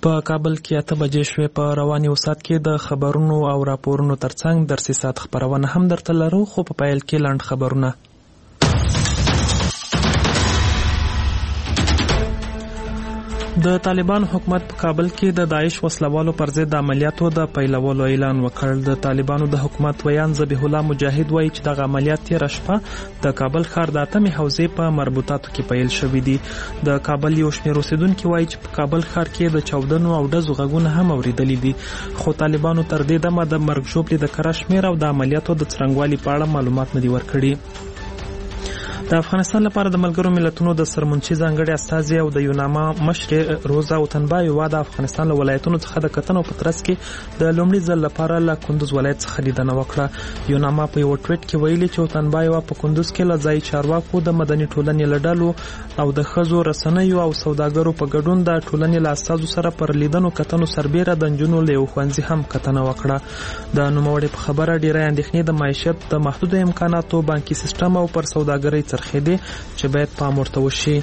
په کابل کې 8 بجې شوې. په روان یو ساعت کې د خبرونو او راپورونو ترڅنګ درسي ساعت خبرونه هم درته لرو، خو په پیل کې لنډ خبرونه. د طالبان حکومت په کابل کې د داعش وسلوالو پر ضد عملیاتو د پیلولو اعلان وکړ. د طالبانو د حکومت ویان ذبیح الله مجاهد وایي چې دغه عملیات تېره شپه د کابل ښار د 8مې حوزې په مربوطاتو کې پیل شوي دي. د کابل یو شمېر اوسیدونکي وایي چې په کابل ښار کې د چاودنو او ډزو غږونه هم اورېدلي دي، خو طالبانو تر دې دمه د مرګ ژوبلې د کره شمېر او د عملیاتو د څرنګوالي په اړه معلومات نه دي ورکړي. د افغانستان لپاره د ملګرو ملتونو د سرمنشي ځانګړي استازي او د یوناما مشر روزا اوتنبایووا د افغانستان له ولایتونو څخه د کتنو په ترڅ کې د لومړي ځل لپاره له کندوز ولایت څخه لیدنه وکړه. یوناما په یو ټویټ کې ویلي چې اوتنبایووا په کندوز کې له ځایي چارواکو د مدني ټولنې له ډلو او د ښځو رسنیو او سوداګرو په ګډون د ټولنې له استازو سره پر لیدنو کتنو سربیره د نجونو له یو ښوونځي هم کتنه وکړه. د نوموړي په خبره ډېری اندېښنې د معیشت د محدودو امکاناتو، بانکي سیستم او پر سوداګرۍ څرخېدې چې باید پام ورته وشي.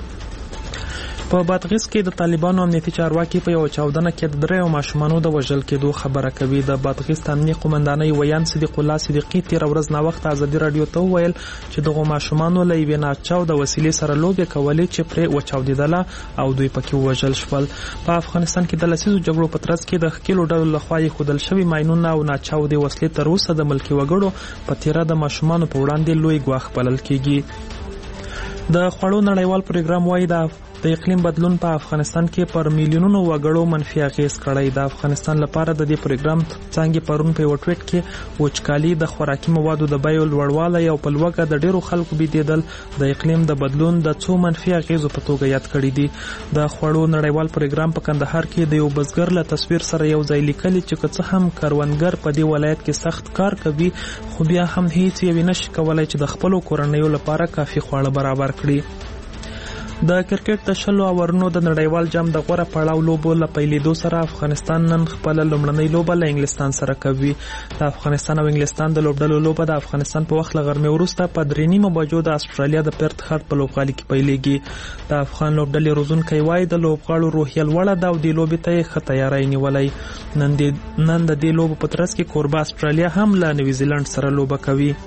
په بادغیس کې د طالبانو امنیتي چارواکي په یو چاودنه کې د 3 ماشومانو د وژل کېدو خبره کوي. د بادغیس امنیتي قومندانۍ ویان صدیق الله صدیقي 13 ورځ نه وخت ازادي رادیو ته وویل چې دغه ماشومانو له یوې ناچاو د وسیلې سره لوبې کولې چې پرې وچاودېدله او دوی پکې وژل شول. په افغانستان کې د لسیزو جګړو په ترڅ کې د ښکېلو ډلو لخوا ښودل شوي ماینونه او ناچاودې وسلې تر اوسه د ملکي وګړو په تیره د ماشومانو په وړاندې لوی ګواښ بلل کېږي. د خوړو نړیوال پروګرام وایي د اقلیم بدلون په افغانستان کې پر میلیونونو وګړو منفي اغیز کړی. د افغانستان لپاره د دې پروګرام څنګه پرون په یو ټویټ کې وچکالي، د خوراکي موادو د بیو لوړوالی او په لوږه د ډیرو خلکو بېدېدل د اقلیم د بدلون د څو منفي اغیزو په توګه یاد کړي دي. د خوړو نړیوال پروګرام په کندهار کې د یو بزګر له تصویر سره یو ځای لیکلي چې که څه هم کروندګر په دې ولایت کې سخت کار کوي، خو بیا هم هیڅ یې نشي کولای چې د خپلو کورنیو لپاره کافي خواړه برابر کړي. د کرکټ د 10 اورونو د نړیوال جام د غوره پړاو لوبو له پیلېدو سره افغانستان نن خپل لومړنۍ لوبه له انګلستان سره کوي. د افغانستان او انګلستان د لوبډلو لوبه د افغانستان په وخت له غرمې وروسته په 3:30 بجو د استرالیا د پرت ښار په لوبغالي کې پیلېږي. د افغان لوبډلې روزونکی وایي د لوبغاړو روحیه لوړه ده او د لوبې ته یې ښه تیاری نیولی. نن د دې لوبو په ترڅ کې کوربه استرالیا هم له نیوزیلند سره لوبه کوي.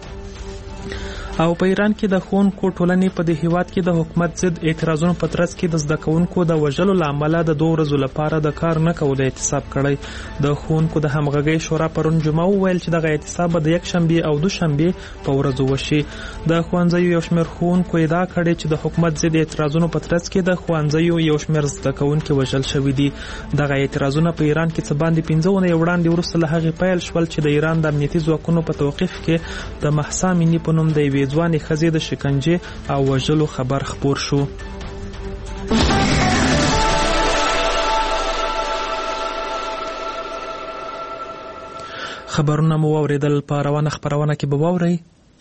او په ایران کې د ښوونکو ټولنې په دې هیواد کې د حکومت ضد اعتراضونو په ترڅ کې د زده کوونکو د وژلو له امله د 2 ورځو لپاره د کار نه کولو اعتصاب کړی. د ښوونکو د همغږۍ شورا پرون جمعه وویل چې دغه اعتصاب به د یکشنبې او دوشنبې په ورځو وشي. د ښوونځیو یو شمېر ښوونکو ادعا کړې چې د حکومت ضد اعتراضونو په ترڅ کې د ښوونځیو یو شمېر زده کوونکي وژل شوي دي. دغه اعتراضونه په ایران کې څه باندې 15 اونۍ وړاندې وروسته له هغې پیل شول چې د ایران د امنیتي ځواکونو په توقیف کې د مهسا امینی په نوم د یوې ځوانې ښځې د شکنجې او وژلو خبر خپور شو. خبرونه مو واورېدل. په روانه خپرونه کې به واورئ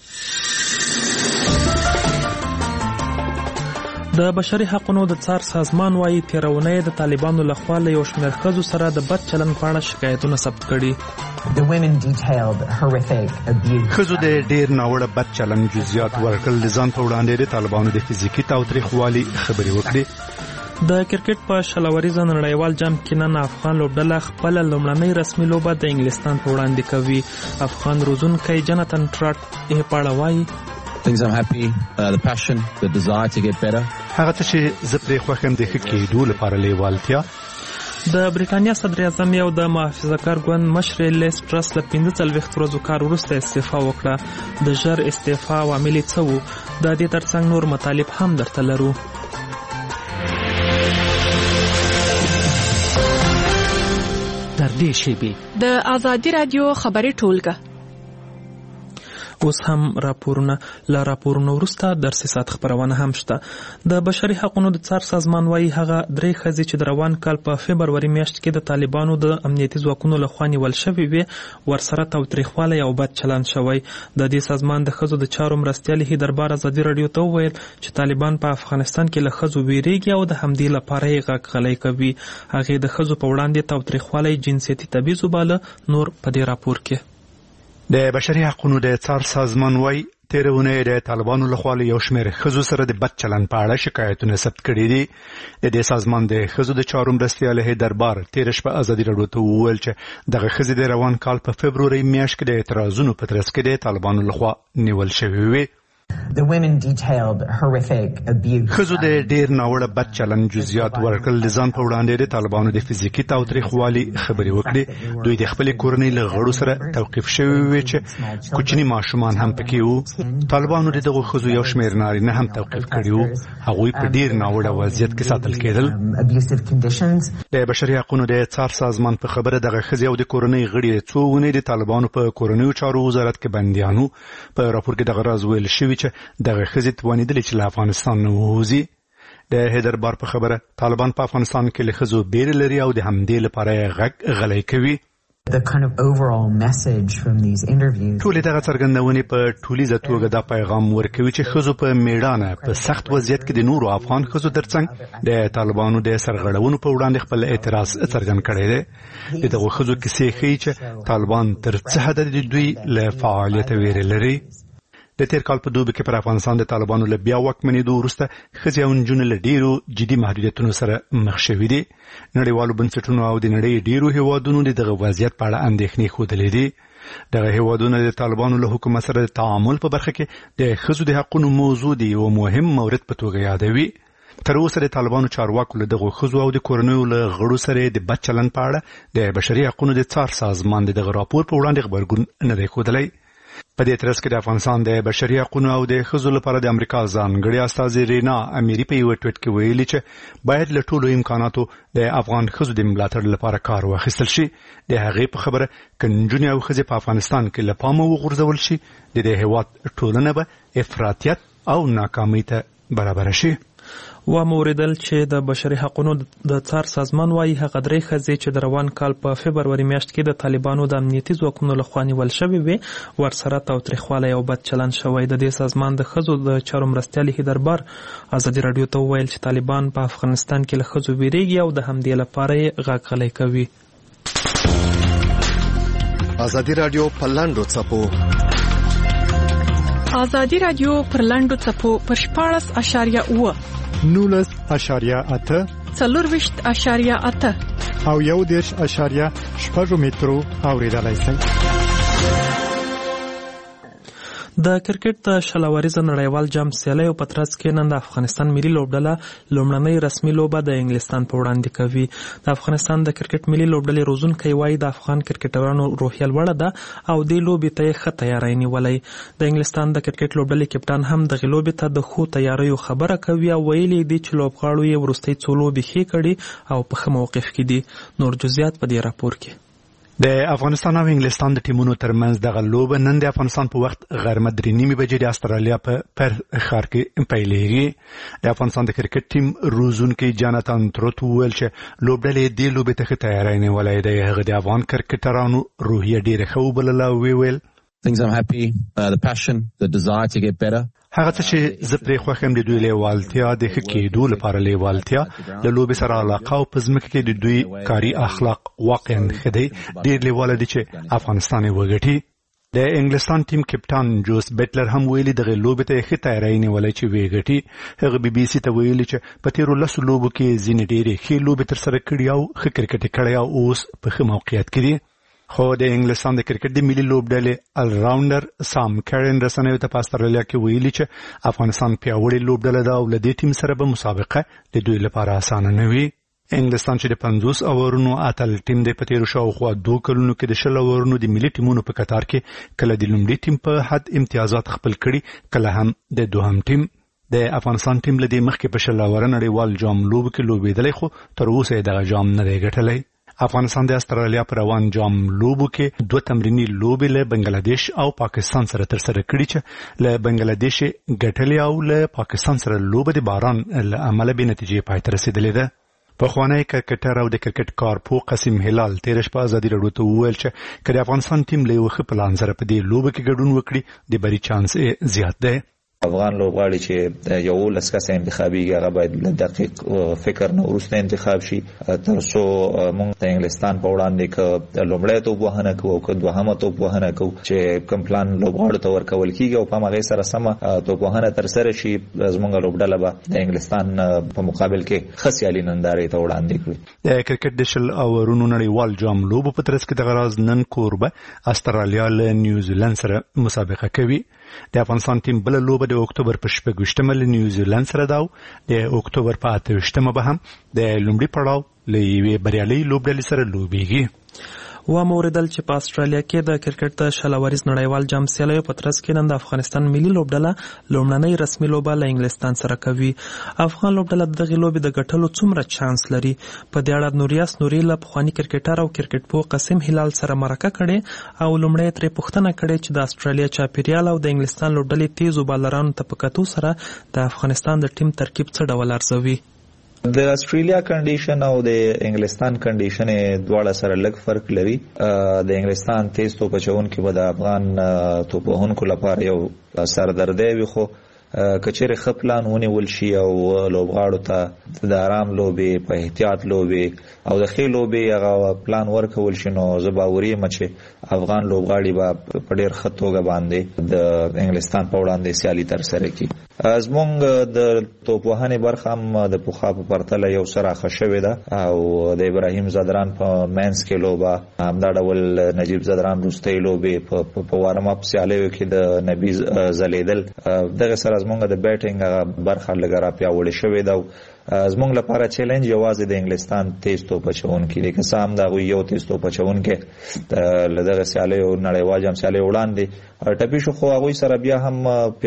د بشري حقوقو د څار سازمان وایي تېره اونۍ د طالبانو لخوا له یو شمېر ښځو سره د بد چلند په اړه شکایتونه ثبت کړي. ښځو د ډېر ناوړه بد چلند جزئیات ورکړل. د ځان په وړاندې د طالبانو د فزیکي تاوتریخوالي خبرې وکړي. د کرکټ په 10 ورځې نړیوال جام کې نن افغان لوبډله خپل لومړنۍ رسمي لوبه د انګلستان په وړاندې کوي. افغان روزونکی جنتن ټراټ یې په اړه وایي Things I'm happy, the passion, the desire to get better. هغه ته چې زه پرې خوښ یم د ښه کېدو لپاره لیوالتیا. د بریټانیا صدر اعظم او د محافظه‌کار ګوند مشر لیس ټرس له 45 ورځو کار وروسته استعفا وکړه. د ژر استعفا عوامل څه وو؟ د دې ترڅنګ نور مطالب هم درته لرو. در دې شیبې د آزادي رادیو خبري ټولګه. اوس هم راپورونه وروسته درسي ساعت خبرونه هم شته. د بشري حقوقو د څار سازمان وایي هغه 3 ښځې چې د روان کال په فبروري میاشت کې د طالبانو د امنیتي ځواکونو لخوا نیول شوې وې ورسره تاوتریخوالی او بد چلند شوی. د دې سازمان د ښځو د چارو مرستیال هیدربار ازادي رادیو ته وویل چې طالبان په افغانستان کې له ښځو ویریږي او د همدې لپاره یې غږ غلی کوي. هغې د ښځو په وړاندې تاوتریخوالی جنسیتي تبعیض وباله. نور په دې راپور کې د بشري حقوقو د څار سازمان وایي تیرونه د طالبانو لخوا یو شمېر ښځو سره د بد چلند په اړه شکایتونه ثبت کړي دي. د دې سازمان د ښځو د چارو مرستیال هیدربار تیر شپه ازادي راډیو ته وویل چې دغه ښځې د روان کال په فبروري میاشت کې د اعتراضونو په ترڅ کې د طالبانو لخوا نیول شوې وې. The women detailed horrific abuse. ښځو د ډیر ناوړه بد چلند جزئیات ورکړل. د ځان په وړاندې د طالبانو د فزیکي تاوتریخوالي خبرې وکړې. دوی د خپل کورنۍ له غړو سره توقیف شوي وي چې کوچني ماشومان هم پکې وو. طالبانو دغه ښځو یو شمېر نارینه هم توقیف کړي وو. هغوی په ډیر ناوړه وضعیت کې ساتل کېدل. د بشري حقوقو د څار سازمان په خبره دغه ښځې او د کورنۍ غړي څو ونې د طالبانو په کورنیو چارو وزارت کې بندیانو. په راپور کې دغه راز ویل شوی چې دغه ښځې توانېدلې چې له افغانستان نه ووځي. د هیدربار په خبره طالبان په افغانستان کې له ښځو بیره لري او د همدې لپاره یې غږ غلی کوي. The kind of overall message from these interviews. ټولې دغه څرګندونې په ټولیزه توګه دا پیغام ورکوي چې ښځو په میړانه په سخت وضعیت کې د نورو افغان ښځو ترڅنګ د طالبانو د سرغړونو په وړاندې خپل اعتراض څرګند کړی دی. دغه ښځو کیسې ښیي چې طالبان تر څه حده د دوی له فعالیته ویره لري. د تیر کال په دوبي کې پر افغانستان د طالبانو له بیا واکمنېدو وروسته ښځې او نجونې له ډېرو جدي محدودیتونو سره مخ شوي دي. نړیوالو بنسټونو او د نړۍ ډېرو هیوادونو د دغه وضعیت په اړه اندېښنې ښودلې دي. دغه هیوادونه د طالبانو له حکومت سره د تعامل په برخه کې د ښځو د حقونو موضوع دی یو مهم مورد په توګه یادوي. تر اوسه د طالبانو چارواکو له دغه ښځو او د کورنیو له غړو سره د بد چلند په اړه د بشري حقوقو د څار سازمان د دغه راپور په وړاندې غبرګون نه دی ښودلی. په دې ترڅ کې د افغانستان د بشري حقوقو او د ښځو لپاره د امریکا ځانګړي استازي رینا اميري په یو ټویټ کې ویلي چې باید له ټولو امکاناتو د افغان ښځو د ملاتړ لپاره کار واخیستل شي. د هغې په خبره که نجونې او ښځې په افغانستان کې له پامه وغورځول شي د دې هېواد ټولنه به افراطیت او ناکامۍ ته برابر شي. و موریدل چې د بشري حقوقو د څار سازمان وايي هغه درې ښځې چې د روان کال په فبروري میاشت کې د طالبانو د امنیتي ځواکونو لخوا نیول شوې وې ورسره تاوتریخوالی او بد چلند شوی. د دې سازمان د ښځو د چارو مرستیال هیدربار ازادي راډیو ته وویل چې طالبان په افغانستان کې له ښځو ویریږي او د همدې لپاره یې غږ غلی کوي. ازادي راډیو په لاندو څپو ازادي راډیو پر لاندو څپو پر 14.8 19.8 4.8 او 1.6 مترو اوریدلای شئ. د کرکټ د شلوریزه نړیوال جام سیالیو په ترڅ کې نن د افغانستان ملي لوبډله لومړنۍ رسمي لوبه د انګلستان په وړاندې کوي. د افغانستان د کرکټ ملي لوبډلې روزونکی وایي د افغان کرکټرانو روحیه لوړه ده او دې لوبې ته یې ښه تیاری نیولی. د انګلستان د کرکټ لوبډلې کپټان هم دغې لوبې ته د ښو تیاریو خبره کوي او ویلي دي چې لوبغاړو یې وروستۍ څو لوبې ښې کړي او په ښه موقف کې دي. نور جزئیات په دې راپور کې. د افغانستان او انګلستان د ټیمونو ترمنځ دغه لوبه نن د افغانستان په وخت غرمه 3:30 بجې د استرالیا په پرث ښار کې پیلېږي. د افغانستان د کرکټ ټیم روزونکی جاناتان تروت وویل چې لوبډلې دې لوبې ته ښه تیاری نیولی دی. هغه د افغان کرکټرانو روحیه ډېره ښه وبلله او ویل Things I'm happy, the passion, the desire to get better. هغه څه چې زه پرې خوښ یم د دوی لیوالتیا د ښه کېدو لپاره لیوالتیا له لوبې سره علاقه او په ځمکه کې د دوی کاري اخلاق واقعا ښه دی. ډېر لیواله دي چې افغانستان یې وګټي. د انګلستان ټیم کپټان جوس بیټلر هم ویلي دغه لوبې ته ښه تیاری نیولی چې ویې ګټي. هغه BBC ته ویلي چې په تیرو 10 لوبو کې ځینې ډېرې ښې لوبې ترسره کړي او ښه کرکټ یې کړی او اوس په ښه موقعیت کې دي. خو د انګلستان د کرکټ د ملي لوبډلې الراونډر سام کارن رسنیو ته په استرالیا کې ویلي چې افغانستان پیاوړې لوبډله ده او له دې ټیم سره به مسابقه د دوی لپاره اسانه نه وي. انګلستان چې د 50 اورونو اتل ټیم دی په تیرو شاوخوا 2 کلونو کې د 10 اورونو د ملي ټیمونو په قطار کې کله د لومړي ټیم په حد امتیازات خپل کړي کله هم د دوهم ټیم. د افغانستان ټیم له دې مخکې په 10 اوره نړیوال جام لوبو کې لوبېدلی خو تر اوسه یې دغه جام نه دی ګټلی. افغانستان د استرالیا پر روان جام لوبو کې 2 تمرینی لوبې له بنگلاديش او پاکستان سره ترسره کړي چې له بنگلاديش ګټلې او له پاکستان سره لوبه د باران له امله به نتیجې پای ته رسیدلې ده. په خوانی کرکټر او د کرکټ کارپو قاسم هلال تیر شپه ازادي راډیو ته وویل چې کله افغانستان ټیم له یو ښه پلان سره په دې لوبه کې ګډون وکړي د بری چانس زیات دی. افغان لوبغاړي چې یو لسکه انتخابي هغه باید دقیق فکر نه ورسته انتخاب شي تر څو موږ د انګلستان په وړاندې ک لومړی توپ وهنه کوو او ک دوهمه توپ وهنه کوو چې کوم پلان لوبغاړو ته ورکول کیږي او په هغه سره سم توپ وهنه تر سره شي زموږ لوبډله به د انګلستان په مقابل کې خسیالي نندارې ته وړاندې کړي. د کرکټ د شل اورونو نړیوال جام لوبو په ترڅ کې د غراز نن کوربه استرالیا له نیوزیلند سره مسابقه کوي. د افغانستان ټیم بل لوبه د اکتوبر په 28مه له نیوزیلند سره دا د اکتوبر په 28مه به هم د لومړي پړاو له یوې بریالۍ لوبډلې سره لوبېږي. و موردل چې په استرالیا کې د کرکټ د شلوریز نړیوال جام سیالیو په ترڅ کې نن د افغانستان ملي لوبډله لومړنۍ رسمي لوبه له انګلستان سره کوي. افغان لوبډله دغه لوبې د ګټلو څومره چانس لري؟ په دې اړه نوریاس نوري له پخوانی کرکټر او کرکټ پوه قاسم هلال سره مرکه کړې او لومړی ترې پوښتنه کړې چې د استرالیا چاپیریال او د انګلستان لوبډلې تیزو بالرانو ته په کتو سره د افغانستان د ټیم ترکیب څه ډول ارزوي. د استرالیا کنډیشن او د انګلستان کنډیشن دواړه سره لږ فرق لري. د انګلستان تیز توپ اچونکي به د افغان توپ وهونکو لپاره یو سردردی وي، خو کچېرې ښه پلان ونیول شي او لوبغاړو ته د آرام لوبې په احتیاط لوبې او د ښې لوبې هغه پلان ورکول شي نو زه باوري یم چې افغان لوبغاړي به په ډېر ښه توګه باندې د انګلستان په وړاندې سیالي ترسره کړي. زموږ د توپ وهنې برخه هم د پخوا په پرتله یو څه راښه شوې ده او د ابراهیم زدران په مینس کې لوبه، همدا ډول نجیب زدران وروستۍ لوبې په وارم اپ سیالیو کې د نبي ځلېدل، دغه سره زموږ د بیټینګ برخه لږه را پیاوړې شوې ده. زموږ لپاره چیلنج یوازې د انګلستان تیز توپ اچونکي دی، که څه هم د هغوی یو تیز توپ اچونکی له دغه سیالیو نړیوال جام سیالیو وړاندې ټپي شو، خو هغوی سره بیا هم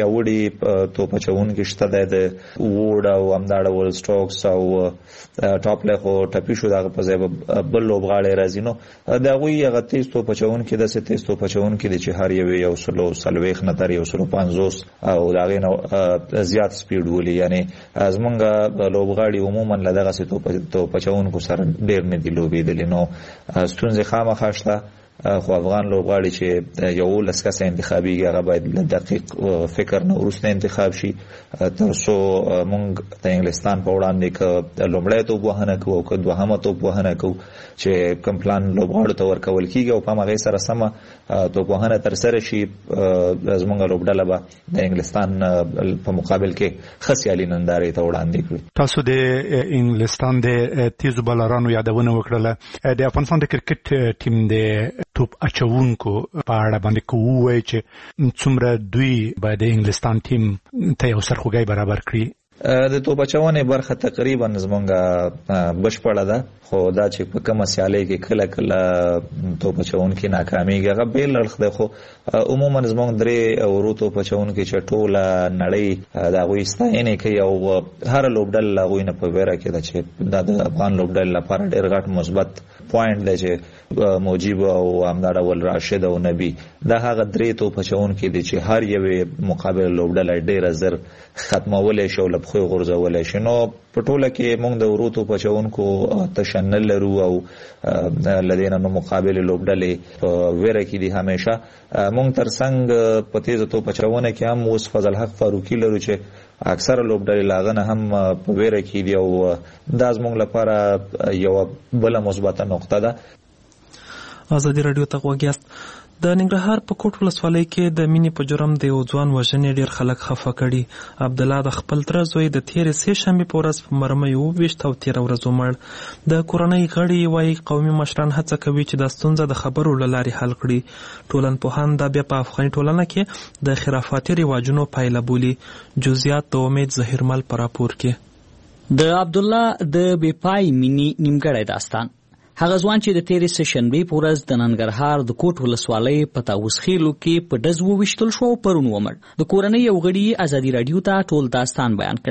پیاوړي توپ اچونکي شته دی، د ووډ او همدا ډول سټوکس او ټاپلی، خو ټپي شو، د هغه په ځای به بل لوبغاړی راځي. نو د هغوی هغه تیز توپ اچونکي داسې تیز توپ اچونکي دی چې هر یو 140 نه تر 150 او د هغې نه زیات سپیډ ولي. یعنې زمونږ لوبغاړي عموما له دغسې توپ اچونکو سره ډېر نه دي لوبېدلي، نو ستونزې خامخا شته. خو افغان لوبغاړي چې یو لسکه انتخابي هغه باید له دقیق فکر نه وروسته انتخاب شي تر څو موږ د انګلستان په وړاندې که لومړی توپ وهنه کوو او که دوهمه توپ وهنه کوو چې کوم پلان لوبغاړو ته ورکول کیږي او په هغې سره سمه توپ وهنه ترسره شي، زموږ لوبډله به د انګلستان په مقابل کې ښه سیالي نندارې ته وړاندې کړي. تاسو د انګلستان د تیزو بالرانو یادونه وکړله. د افغانستان د کرکټ ټیم د توپ اچونکو په اړه باندې کوو چې څومره دوی به د انګلستان ټیم ته یو سرخوږی برابر کړي. د توپ اچونې برخه تقریبا زمونږ بشپړه ده، خو دا چې په کومه سیالۍ کې کله کله توپ اچونکي ناکامیږي هغه بېل اړخ دی، خو عموما زمونږ 3 ورو توپ اچونکي چې ټوله نړۍ د هغوی ستاینې کوي او هره لوبډله له هغوی نه په ویره کې ده چې دا د افغان لوبډلې لپاره ډېر غټ مثبت پوینټ دی چې موجیب او همدا ډول راشد او نبي دا هغه 3 توپ اچونکي دي چې هر یوې مقابل لوبډله ډېره زر ختمولی شي او له پښو غورځولی شي. نو په ټوله کې موږ د ورو توپ اچونکو تشه نه لرو او له دې نه نو مقابلې لوبډلې په ویره کې دي همیشه. موږ تر څنګ په تیزه توپ اچونه کې هم اوس فضل حق فاروقي لرو چې اکثره لوبډلې له هغه نه هم په ویره کې دي او دا زموږ لپاره یوه بله مثبته نقطه ده. ازادي راډیو ته غوږ یاست. د ننګرهار په کوټ ولسوالۍ کې د مینې په جرم د یو ځوان وژنې ډېر خلک خفه کړي. عبدالله د خپل تره زوی د تېرې 3 شنبې په ورځ په مرمۍ وویشت او 13 ورځو مړ. د کورنۍ غړي وایي قومي مشران هڅه کوي چې دا ستونزه د خبرو له لارې حل کړي. ټولنپوهان دا بیا په افغاني ټولنه کې د خرافاتي رواجونو پایله بولي. جزئیات د امید ظهیرمل په راپور کې. د عبدالله د بېپای مینې نیمګړی داستان. هغه ځوان چې د تېرې 3 شنبې په ورځ د ننګرهار د کوټ ولسوالۍ په طاووس خیلو کې په ډز وویشتل شو او پرون ومړ. د کورنۍ یو غړي ازادي راډیو ته ټول داستان بیان کړی.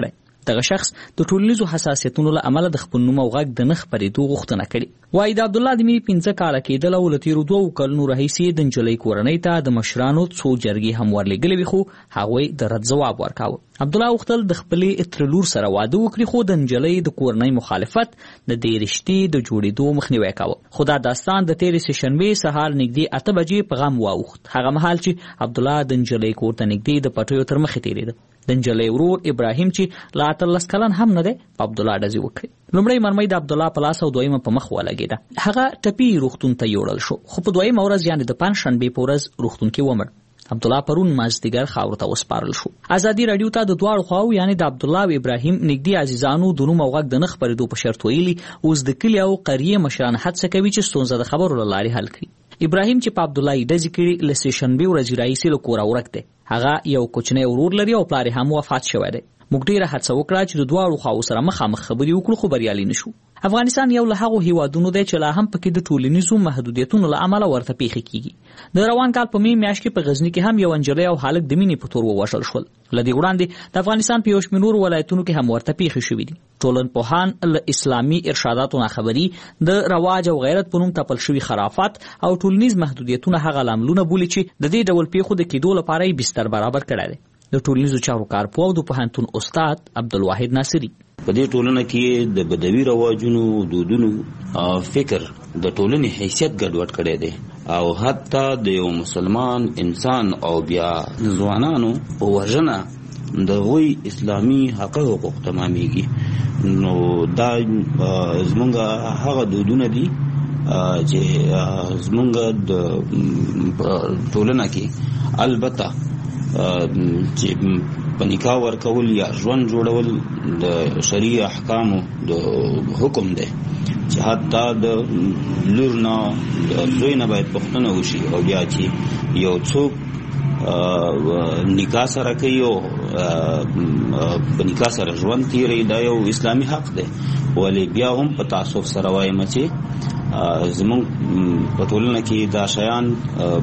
دغه شخص د ټولنیزو حساسیتونو له امله د خپل نوم او غږ د نه خپرېدو غوښتنه کړې. وایي د عبدالله د مې 15 کاله کېدل او له تېرو 2 کلونو راهیسې د نجلۍ کورنۍ ته د مشرانو څو جرګې هم ورلېږلې وي، خو هغوی د رد ځواب ورکاوه. عبدالله غوښتل د خپلې ترلور سره واده وکړي، خو د نجلۍ د کورنۍ مخالفت د دې رشتې د جوړېدو مخنیوی کاوه. خو دا داستان د تېرې سهشنبې سهار نږدې 8 بجې په غم واوښت، هغه مهال چې عبدالله د نجلۍ کور ته نږدې د پټیو تر مخې تېرېده. د نجلۍ ورور ابراهیم چې لا 13 کلن هم نه دی، په عبدالله ډزې وکړې. لومړی مرمۍ د عبدالله په لاس او دویمه په مخ ولګېده. هغه ټپي روغتون ته یوړل شو، خو په دویمه ورځ یعنې د پنجشنبې په ورځ روغتون کې ومړ. عبدالله پرون مازدیګر خاورو ته وسپارل شو. ازادي راډیو ته د دواړو خواو یعنې د عبدالله او ابراهیم نږدې عزیزانو د نوم او غږ د نه خپرېدو په شرط ویلي اوس د کلي او قریې مشران هڅه کوي چې ستونزه د خبرو له لارې حل کړي. ابراهیم چې په عبدالله یې ډزې کړي له سهشنبې ورځې راهیسې له کوره ورک دی. هغه یو کوچنی ورور لري او پلار یې هم وفات شوی دی. موږ ډېره هڅه وکړه چې د دواړو خواو سره مخامخ خبرې وکړو، خو بریالي نه شو. افغانستان یو له هغو هیوادونو دی چې لا هم پکې د ټولنیزو محدودیتونو له امله ورته پیښې کیږي. د روان کال په مې میاشت کې په غزني کې هم یو نجلۍ او هلک د مینې په تور ووژل شول. له دې وړاندې د افغانستان په یو شمېر نورو ولایتونو کې هم ورته پیښې شوې دي. ټولنپوهان له اسلامي ارشاداتو ناخبري، د رواج او غیرت په نوم تپل شوي خرافات او ټولنیز محدودیتونه هغه لاملونه بولي چې د دې ډول پیښو د کېدو لپاره یې بستر برابر کړی دی. د ټولنیزو چارو کارپوه او د پوهنتون استاد عبدالواحد ناصري په دې ټولنه کې د بدوي رواجونو، دودونو فکر د ټولنې حیثیت ګډوډ کړی دی او حتی د یو مسلمان انسان او بیا ځوانانو په وژنه د غوی اسلامي حقوق تمامېږي. نو دا زمونږ هغه دودونه دي چې زمونږ د ټولنه کې البته چې په نکاح ورکول یا ژوند جوړول د شرعي احکامو د حکم دی چې حتی د لور نه د زوی نه باید پوښتنه وشي او بیا چې یو څوک نکاح سره کوي او په نکاح سره ژوند تیروي، دا یو اسلامي حق دی. ولې بیا هم په تعصب سره وایم چې زموږ په ټولنه کې دا شیان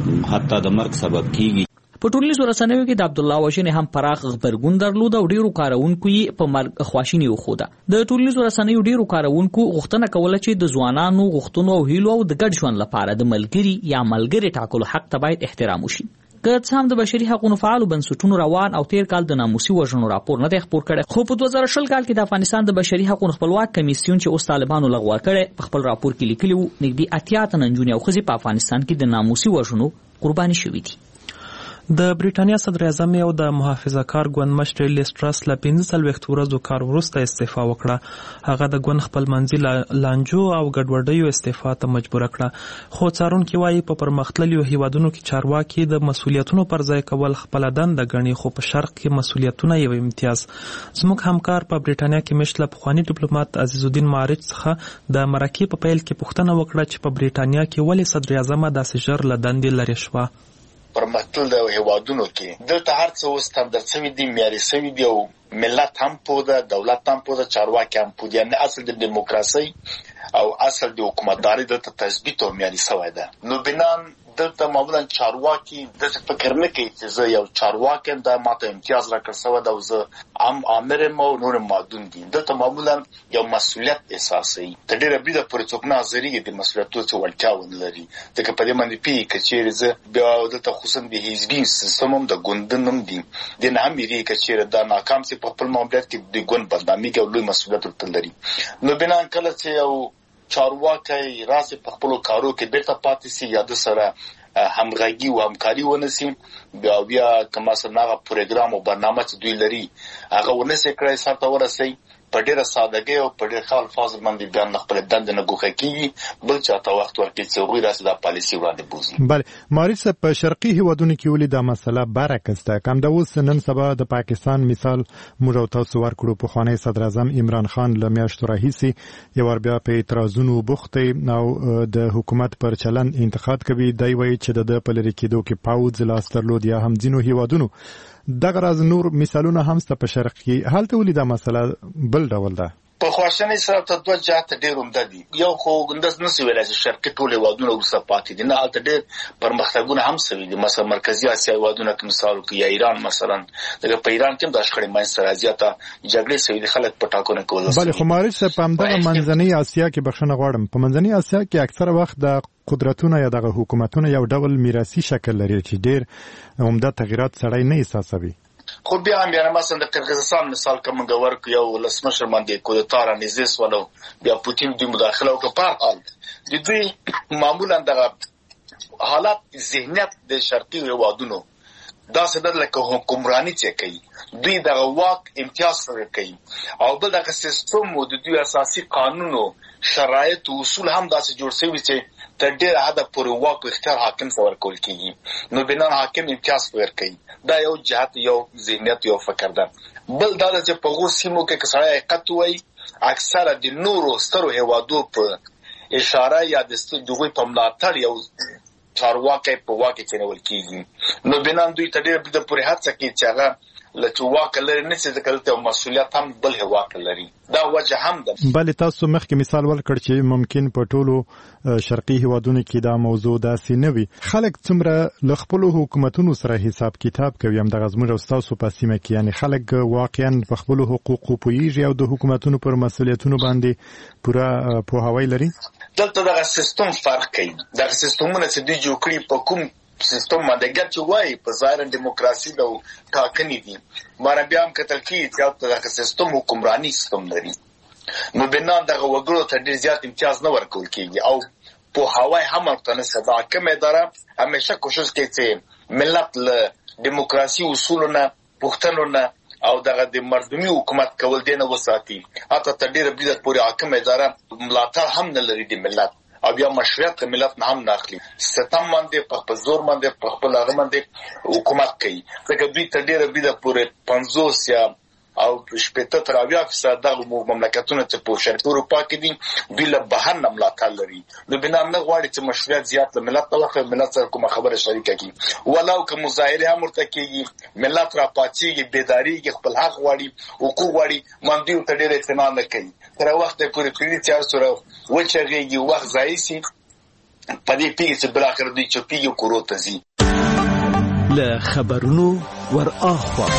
حتی د مرګ سبب کیږي. په ټولنیزو رسنیو کې د عبدالله وژنې هم پراخ غبرګون درلود او ډیرو کارونکو یې په مرګ خواشیني وښوده. د ټولنیزو رسنیو ډیرو کارونکو غوښتنه کوله چې د ځوانانو غوښتنو او هیلو او د ګډ ژوند لپاره د ملګري یا ملګري ټاکلو حق ته باید احترام وشي. که څه هم د بشري حقوقو فعالو بنسټونو روان او تیر کال د ناموسي وژنو راپور نه دی خپور کړی، خو په 2020 کال کې د افغانستان د بشري حقوقو خپلواک کمیسیون چې اوس طالبانو لغوه کړی په خپل راپور کې لیکلي وو نږدې 80 تنه نجونې او ښځې په افغانستان کې د ناموسي وژنو قرباني شوي دي. د بریټانیا صدر اعظم او د محافظه کار ګوند مشر لیز ټرس له 45 ورځو کار وروسته استعفا وکړه. هغه د ګوند خپلمنځي لانجو او ګډوډیو استعفا ته مجبور کړه. خو څارونکي وایي په پرمختللو هیوادونو کې چارواکي د مسولیتونو پر ځای کول خپل دنده ګڼي، خو په شرق کې مسولیتونه یو امتیاز. زموږ همکار په بریټانیا کې مشله پخوانی ډیپلوماټ عزیز الدین معارج څخه د مرکې په پیل کې پوښتنه وکړه چې په بریټانیا کې ولې صدر اعظم داسې ژر له دندې لرې شوه. پرمختللو هیوادونو کې دلته هر څه اوس ستاندرد شوي دي، معیاري شوي دي او ملت هم پوه ده، دولت هم پوه ده، چارواکي هم پوه دي. یعنې اصل د دیموکراسۍ او اصل د حکومتدارۍ دلته تثبیت او معیاري شوی ده. نو بنان دلته معمولا چارواکي داسې فکر نه کوي چې زه یو چارواکی یم، دا ماته امتیاز راکړل شوی ده او زه عام آمر یم او نور معدون دي. دلته معمولا یو مسؤلیت احساسوي. تر ډېره بریده پورې څوک نه حاضرېږي د مسؤلیتونو څه وړتیا ونه لري، ځکه په دې باندې پوهېږي که چېرې زه بیا دلته خصوصا د حزبي سیستم هم د ګوندن هم دي، دې نه هم وېرېږي که چېرې دا ناکام سي په خپل ماموریت کې د ګوند بدنامېږي او لوی مسؤلیت ورته لري. نو بنا کله چې یو چارواکی راسي په خپلو کارو کې بیرته پاتې سي یا د سره همغږي او همکاري ونسي، بیا که مثلا هغه پروګرام او برنامه چې دوی لري هغه ونسي کړی سر ته ورسي، په ډېره سادهګۍ او په ډېر ښه الفاظو باندې بیا نه خپله دنده نه ګوښه کېږي، بل چاته وخت ورکړي چې هغوی راسي دا پالیسي وړاندې بوځي. بله معارج صاحب، په شرقي هیوادونو کې ولې دا مسله برعکس ده؟ که همدا اوس نن سبا د پاکستان مثال موږ او تاسو ورکړو، پخوانی صدر اعظم عمران خان له میاشتو راهیسې یو وار بیا په اعتراضونو بوخت دی او د حکومت پر چلند انتقاد کوي. دی وایي چې د په لرې کېدو کې پوځ لاس درلود یا هم ځینو هیوادونو دغه راز نور مثالونه هم سته په شرق کې. هلته ولې دا مسله بل ډول ده؟ په خواشنۍ سره ته دوه جهات ډېر عمده دي. یو خو انداز نشي ویلای چې شرقي ټول هیوادونه وروسته پاتې دي، نه هلته ډېر پرمختګونه هم شوي دي. مثلا مرکزي اسیا هیوادونه کې مثال وکړو یا ایران مثلا، دغه په ایران کې هم د شخړې منځته راځي، ته جګړې شوي دي، خلک په ټاکنو کې ولوسي. بله خو مارج صاحب په همدغه منځنۍ اسیا کې بخښنه غواړم، په منځنۍ اسیا کې اکثره وخت د قدرتونه یا دغه حکومتونه یو ډول میراثي شکل لري چې ډېر عمده تغیرات سړی نه احساسوي. خو بیا هم یعنې مثلا د قرغیزستان مثال که موږ ورکړو، یو ولسمشر باندې کودتا رانیزې سوله، بیا پوتین دوی مداخله وکړه. په هر حال د دوی معمولا دغه حالات ذهنیت د شرقي هیوادونو داسې ده لکه حکمراني چې کوي، دوی دغه واک امتیاز سره کوي، او بل دغه سیستم د دوی اساسي قانونو شرایط او اصول هم داسې جوړ شوي چې تر ډېره حده پورې واک او اختیار حاکم ته ورکول کېږي، نو بنا حاکم امتیاز ورکوي. دا یو جهت، یو ذهنیت، یو فکر ده. بل دا ده چې په هغو سیمو کې که سړی حقیقت ووایي، اکثره د نورو سترو هیوادو په اشاره یا د هغوی په ملاتړ یو چارواکی په واک کې کېنول کېږي، نو بنا دوی ته ډېره بده پورې هڅه کوي چې هغه له چې واک لري نه چې ځکه دلته مسؤلیت هم بل هیواد لري. دا وجه هم ده. بله تاسو مخکې مثال ورکړ چې ممکن په ټولو شرقي هیوادونو کې دا موضوع داسې نه وي. خلک څومره له خپلو حکومتونو سره حساب کتاب کوي همدغه زموږ او ستاسو په سیمه کې، یعنې خلک واقعا په خپلو حقوقو پوهېږي او د حکومتونو پر مسؤلیتونو باندې پوره پوهاوی لري؟ دلته دغه سیستم فرق کوي. دغه سیستمونه چې دوی جوړ کړي په کوم سیستم باندې ګټ چې وایي په ظاهرا دیموکراسي او ټاکنې دي، ماره بیا هم کتل کېږي چې هلته دغه سیستم حکمراني سیستم لري، نو بنا دغه وګړو ته ډېر زیات امتیاز نه ورکول کېږي او پوهاوی هم ورته نشته. دا حاکمه اداره همیشه کوشش کوي چې ملت له دیموکراسي اصولو نه، پوښتنو نه او دغه د مردمي حکومت کول دی نه وساتي. حتی تر ډېره بده پورې حاکمه اداره ملاتړ هم نه لري د ملت، او بیا مشروعیت د ملت نه هم نه اخلي. ستم باندې په خپل زور باندې په خپل هغه باندې حکومت کوي، ځکه دوی تر ډېره بده پورې 50 یا او 80 تر 80% دغه مملکتونه چې په شرقي اروپا کې دي دوی له بهر نه ملاتړ لري، نو بنا نه غواړي چې مشروعیت زیات له ملت طرفه ملت سره کومه خبره شریکه کړي، ولو که مظاهره هم ورته کېږي، ملت را پاڅېږي، بیداریږي، خپل حق غواړي، حقوق غواړي، ماندوی ته ډېر اعتنا نه کوي. تر وخته پورې پرېږدي چې هر سره وچغېږي، وخت ضایع شي، په دې پېږي چې بالاخره دوی چوپېږي او کورو ته ځي. له خبرونو ور اخوا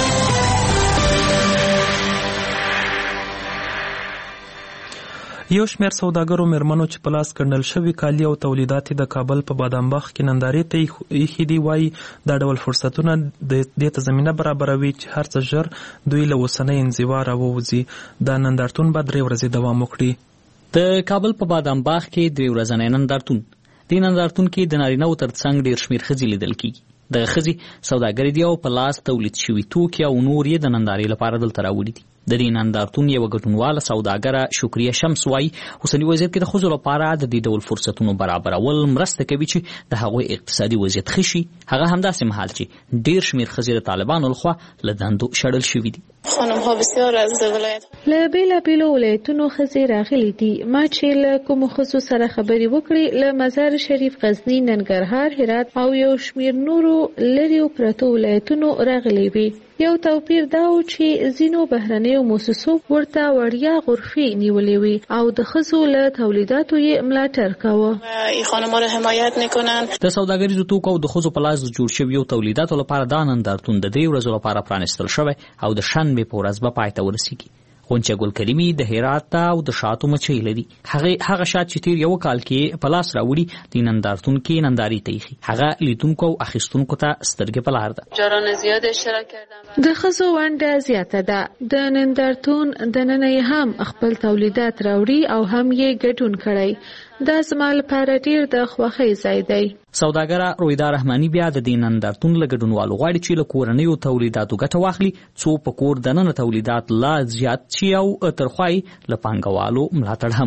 یو شمېر سوداګرو مېرمنو چې په لاس ګنډل شوي کالي او تولیدات د کابل په بادامباغ کې نندارې ته ایښي دي، وایي دا ډول فرصتونه دې ته زمینه برابروي چې هر څه ژر دوی له اوسنۍ انزوا راووځي. دا نندارتون به 3 ورځې دوام وکړي. د کابل په بادامباغ کې 3 ورځنی نندارتون. دې نندارتون کې د نارینه‌و تر څنګ ډېر شمېر ښځې لیدل کېږي. دغه ښځې سوداګرې دي او په لاس تولید شوي توکي او نور یې د نندارې لپاره دلته راوړي دي. د دې نندارتون یوه ګډونواله سوداګره شکریه شمس وایي اوسني وضعیت کې د ښځو لپاره د دې ډول فرصتونو برابرول مرسته کوي چې د هغوی اقتصادي وضعیت ښه شي، هغه همداسې مهال چې ډېر شمېر ښځې د طالبانو لخوا له دندو شړل شوي دي. خانم‌ها بسیار از ولایت له بیلابیلو ولایتونو ښځې راغلي دي. ما چې له کومو ښځو سره خبرې وکړې له مزار شریف، غزني، ننګرهار، هرات او یو شمېر نورو لرې پرتو ولایتونو راغلي وي. یو توپیر دا و چې ځینو بهرنیو مؤسسو ورته وړیا غرفې نیولې وي او د ښځو له تولیداتو یې ملاتړ کاوه. این خانم‌ها را حمایت میکنن. د سوداګریزو توکو او د ښځو په لاس جوړ شویو تولیداتو لپاره دا نندارتون د 3 ورځو لپاره پرانیستل شوی او د شنبې په ورځ به پای ته ورسیږي. غونچه ګل کریمي د هرات او د شاتو مچۍ لري. هغه شات چې تیر یو کال کې په لاس راوړي د نندارتون کې نندارې ته ایښي. هغه لیدونکو او اخیستونکو ته سترګې په لار ده. جاران زیات اشتراک کردن. د ښځو ونډه زیاته ده. د نندارتون دننه هم خپل تولیدات راوړي او هم یې ګډون کړی. دا زما لپاره ډېر د خوښۍ ځای دی. سوداګره رویدا رحماني بیا د دې نندارتون له ګډونوالو غواړي چې له کورنیو تولیداتو ګټه واخلي څو په کور دننه تولیدات لا زیات شي او ترخوای له پانګوالو ملاتړ هم وشي.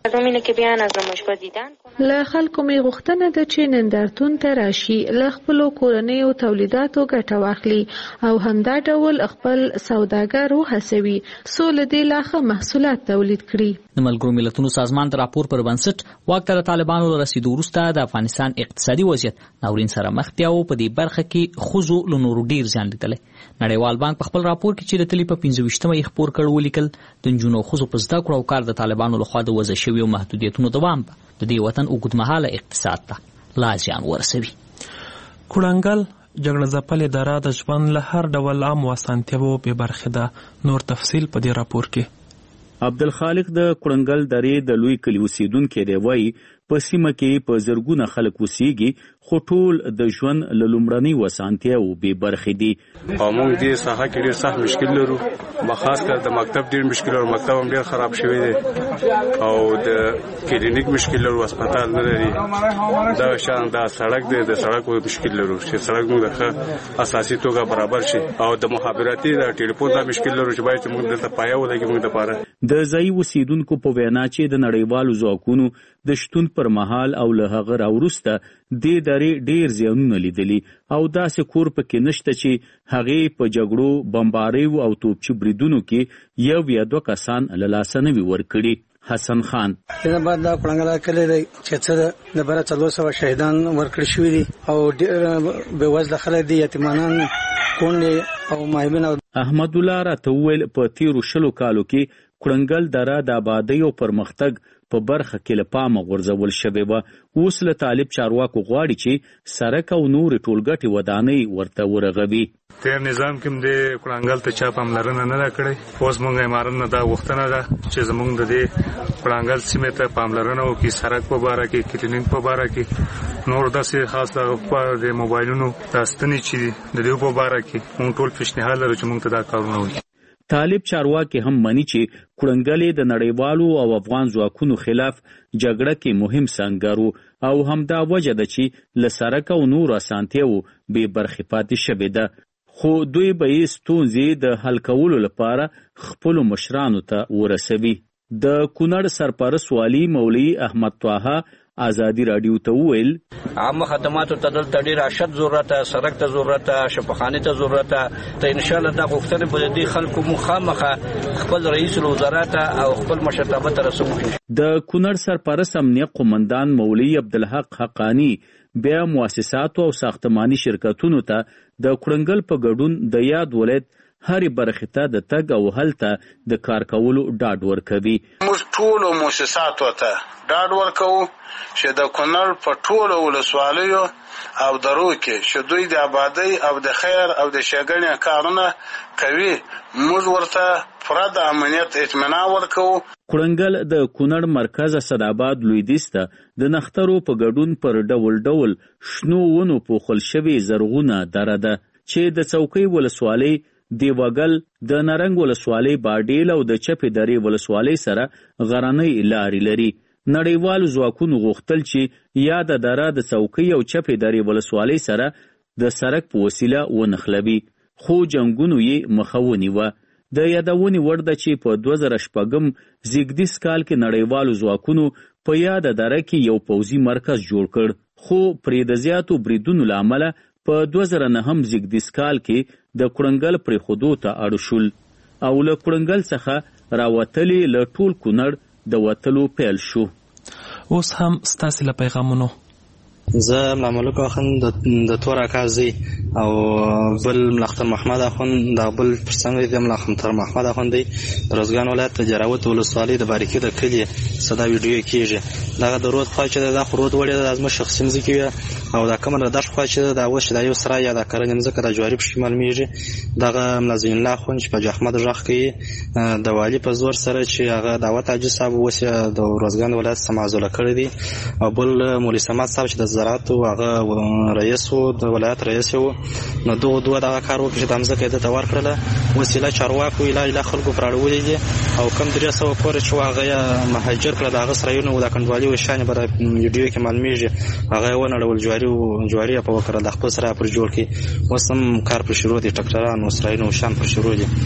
له خلکو می غوښتنه ده چې نندارتون ته راشي، له خپلو کورنیو تولیداتو ګټه واخلي او همدا ډول خپل سوداګر وهڅوي څو له دې لا ښه محصولات تولید کړي. د ملګرو ملتونو سازمان د راپور پر بنسټ واک ته د طالبانو له رسیدو وروسته د افغانستان اقتصادي وضعیت ناورین سره مخ دی او په دې برخه کې ښځو له نورو ډیر زیان لیدلی. نړیوال بانک په خپل راپور کې چې د تلې په 25مه یې خپور کړ ولیکل د نجونو او ښځو په زده کړو او کار د طالبانو لخوا د وضع شویو محدودیتونو دوام د دې وطن اوږدمهاله اقتصاد ته لا زیان ورسوي. کوړنګل جګړه ځپلې دره د ژوند له هر ډول عامو اسانتیاوو بې برخې ده. نور تفصیل په دې راپور کې. عبدالخالق د کوړنګل درې د لوی کلي اوسیدونکی دی، وایي په سیمه کې په زرګونه خلک اوسیږي خو ټول د ژوند له لومړنۍ اسانتیاوو بې برخې دي. او موږ دې ساحه کې ډېر سخت مشکل لرو، خاص کر د مکتب ډېر مشکل لرو، مکتب هم ډېر خراب شوی دی او د کلینیک مشکل لرو، هسپتال نه لري. دا شان دا سړک دی، د سړک مشکل لرو چې سړک موږ د اساسي توګه برابر شي او د مخابراتي د ټلیفون دا مشکل لرو چې باید موږ دلته پایه ولګي موږ لپاره. د ځایي اوسیدونکو په وینا چې د نړیوالو ځواکونو د شتون پر مهال او له هغه راوروسته دې درې ډېر زیانونه لیدلي او داسې کور پکې نشته چې هغې په جګړو، بمباریو او توپچي بریدونو کې یو یا دوه کسان له لاسه نه وي ورکړي. حسن خان دا بعد دا کوړنګل کلی دی چې څه د بره 400 شهیدان ورکړي شوي دي او بې وزله خلک دي، یتیمانان، کونډې او مایبین. احمد الله راته وویل په تیرو 20 کالو کې کوړنګل دره د آبادۍ او پرمختګ په برخه کې له پامه غورځول شوې وه. اوس له طالب چارواکو غواړي چې سړک او نورې ټولګټې ودانۍ ورته ورغوي. تیر نظام کې د کوړنګل ته چا پاملرنه نه ده کړې. اوس موږ امارت نه دا غوښتنه ده چې زموږ د دې کوړنګل سیمې ته پاملرنه وکړي، سړک په باره کې، کلینیک په باره کې، نور داسې خاص د موبایلونو د ستنې چې د دې په باره کې موږ ټول پیشنهاد لرو چې موږ ته دا کارونه وکړي. طالب چارواکي هم مني چې کوړنګل د نړیوالو او افغان ځواکونو خلاف جګړه کې مهم سنګر او همدا وجه ده چې له سړک او نور اسانتیاوو بې برخې پاتې شوې ده. خو دوی به یې ستونزې د حل کولو لپاره خپلو مشرانو ته ورسوي. د کونړ سرپرست والي مولوي احمد طه آزادی رادیو ته وویل عامه خدماتو ته دلته ډېر اشد ضرورت، سړک ته ضرورت، شفاخانه ته ضرورت ته. ان شاء الله دا غوښتنه په دې خلکو مخامخه خپل رئیس الوزرا او خپل مشرتابه ته رسوي. د کونړ سرپرست امنیه قومندان مولوي عبدالحق حقانی بیا مؤسساتو او ساختماني شرکتونو ته د کوړنګل په ګډون د یاد ولایت هرې برخې ته د تګ او هلته د کار کولو ډاډ ورکوي. موږ ټولو مؤسساتو ته ډاډ ورکوو چې د کونړ په ټولو ولسوالیو او درو کې چې دوی د آبادۍ او د خیر او د ښېګڼې کارونه کوي، موږ ورته پوره د امنیت اطمینان ورکوو. کوړنګل د کونړ مرکز اسداباد لویدیځ ته د نښترو په ګډون پر ډول ډول شنو ونو پوښل شوې زرغونه دره ده چې د څوکۍ ولسوالۍ، دیوګل، د نرنګ ولسوالۍ باډیل او د چپې درې ولسوالۍ سره غرنۍ لارې لري. نړیوالو ځواکونو غوښتل چې یاده دره د څوکۍ او چپې درې ولسوالۍ سره د سړک په وسیله ونښلوي، خو جنګونو یې مخه ونیوه. د یادونې وړ ده چې په 2006 زیږدیز کال کې نړیوالو ځواکونو په یاده دره کې یو پوځي مرکز جوړ کړ، خو پرې د زیاتو بریدونو له امله په 2009 زیږدیز کال کې د کوړنګل پرېښودو ته اړ شول او له کوړنګل څخه راوتلې له ټول کونړ د وتلو پیل شو. اوس هم ستاسې له پیغامونو. زه ملک اخوند د تور اکازي او بل ملختر محمد اخوند د بل پرڅنګ د ملختر محمد اخوند دی روزګان ولایت جراوت ولسوالۍ د باریکي د کلی صدا ویډیو کیږي. دا د روز خو چې د خرود وړي د ازمه شخصي مزکی او دا کمر د خو چې د اوس د یو سره یا د کرنې مزکه د جواری په شمال میږي. دغه ملازم الله خو چې په احمد راخ کوي د والی په زور سره چې هغه دعوت عاجز صاحب وسه د روزګان ولایت سمازوله کړی دی او بل مولوی سمات صاحب چې د زراعت او هغه رئیس او د ولایت رئیس وو نو دوه دا کار وکړي چې د مزکه د تور کړله وسیله چارواکو علاج له خلکو پراړولې دي او کم 300 پورې چې هغه مهاجر کړه د هغه سره یو د کنډوالي و شان بر ویډیو کې معلومیږي هغه ونړول جواری په وکړه د خپل سره پر جوړ کې وسم کار پر شروع دي ټکټران او اسرائیل او شام پر شروع دي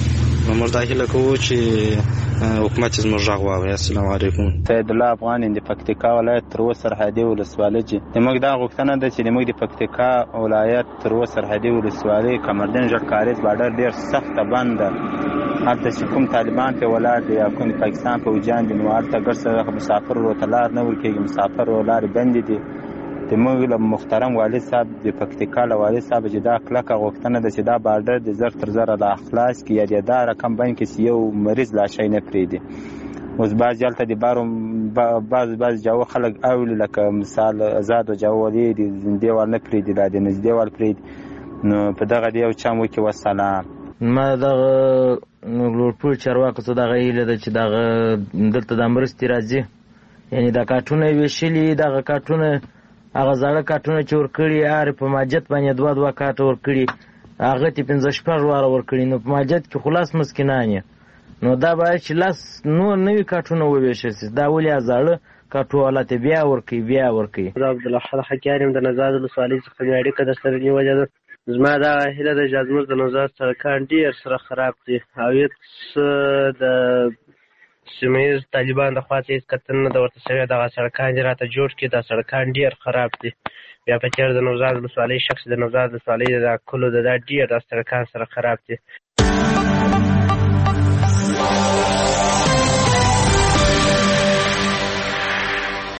نو موږ دا هیله کوو چې حکومت زموږ غږ واوري. السلام علیکم. سید الله افغان د پکتیکا ولایت تر اوسه سرحدي ولسوالۍ چې موږ دا غوښتنه ده چې موږ د پکتیکا ولایت تر اوسه سرحدي ولسوالۍ کمردین جړ کاریز بارډر ډیر سخت بند ده. هلته چې کوم طالبان په ولایت دی یا کوم پاکستان په وجان دي نو هلته ګرځي مسافر ورته لار نه ورکېږي، مسافر ولارې بندې دي. د موږ له محترم والد صاحب د پکتیکا له والد صاحب چې دا کلکه غوښتنه ده چې دا بارډر د زر تر زره لا خلاص کړي یا د دا رقم بند کړي چې یو مریض لا شی نه پرېږدي. اوس بعضې هلته د بعض جاو خلک اولي لکه مثال ازاد و جاولي د زندې وال نه پرېږدي لا د نږدې وال پرېږدي. نو په دغه دی یو چم وکړي. والسلام. ما دغه لوړپوړ چارواکو څه دغه هیله ده چې دغه دلته د مرستې راځي، یعنې دا کاټونه یې ویشلي، دغه کاټونه هغه زاړه کاټونه چې ورکړي هر په ماجت باندې دوه کاټه ورکړي، هغه ته 15 واره ورکړي. نو په ماجت کې خلاص مسکینان یې، نو دا باید چې لاس نور نوي کاټونه وویشل شي. دا ولې زاړه کاټو والا ته بیا ورکوي. زه عبدالله حکیار یم د نوزاد ولسوالۍ څخه مې اړیکه درسره نیولې ده. زما دا هیله ده چې زموږ د نوزاد سړکان ډېر سره خراب دي او هېڅ د سیمه ییز طالبان د خوا ته هېڅ کتنه نه ده ورته شوې. دغه سړکان دې راته جوړ کړي. دا سړکان ډېر خراب دي. بیا په تېر د نوزاد ولسوالۍ شخص د نوزاد ولسوالۍ د دا کلو د دا ډېر دا سړکان سره خراب دي.